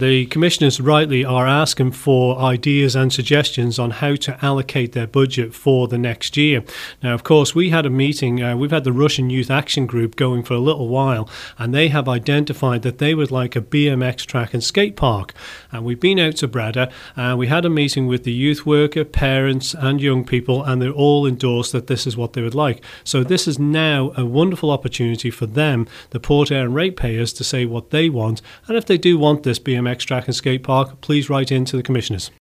the commissioners rightly are asking for ideas and suggestions on how to allocate their budget for the next year. Now, of course, we had a meeting, we've had the Russian Youth Action Group going for a little while, and they have identified that they would like a BMX track and skate park. And we've been out to Breda, and we had a meeting with the youth worker, parents and young people, and they're all endorsed that this is what they would like. So this is now a wonderful opportunity for them, the Port Erne ratepayers, to say what they want. And if they do want this BMX track and skate park, please write in to the commissioners.